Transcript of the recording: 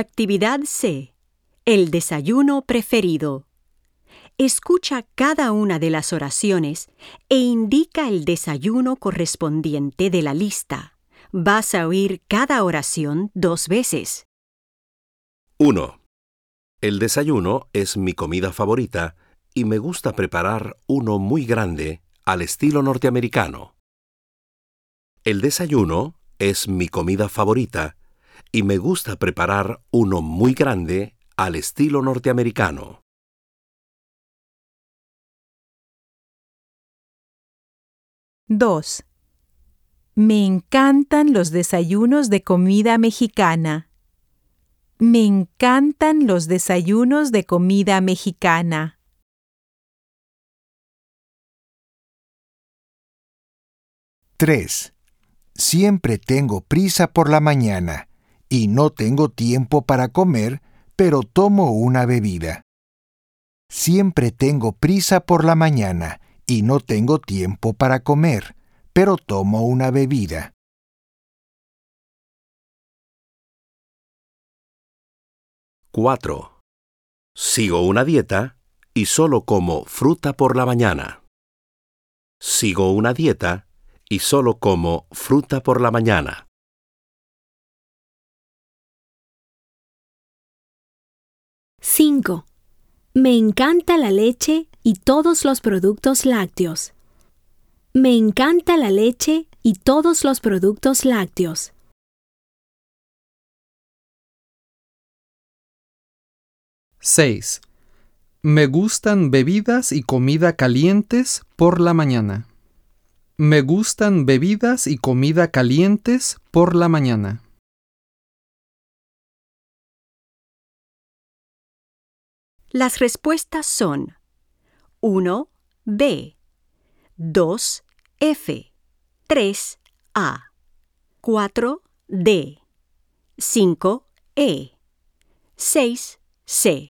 Actividad C. El desayuno preferido. Escucha cada una de las oraciones e indica el desayuno correspondiente de la lista. Vas a oír cada oración 2 veces. 1. El desayuno es mi comida favorita y me gusta preparar uno muy grande al estilo norteamericano. El desayuno es mi comida favorita y me gusta preparar uno muy grande al estilo norteamericano. 2. Me encantan los desayunos de comida mexicana. Me encantan los desayunos de comida mexicana. 3. Siempre tengo prisa por la mañana y no tengo tiempo para comer, pero tomo una bebida. Siempre tengo prisa por la mañana y no tengo tiempo para comer, pero tomo una bebida. 4. Sigo una dieta y solo como fruta por la mañana. Sigo una dieta y solo como fruta por la mañana. 5. Me encanta la leche y todos los productos lácteos. Me encanta la leche y todos los productos lácteos. 6. Me gustan bebidas y comida calientes por la mañana. Me gustan bebidas y comida calientes por la mañana. Las respuestas son 1. B, 2. F, 3. A, 4. D, 5. E, 6. C.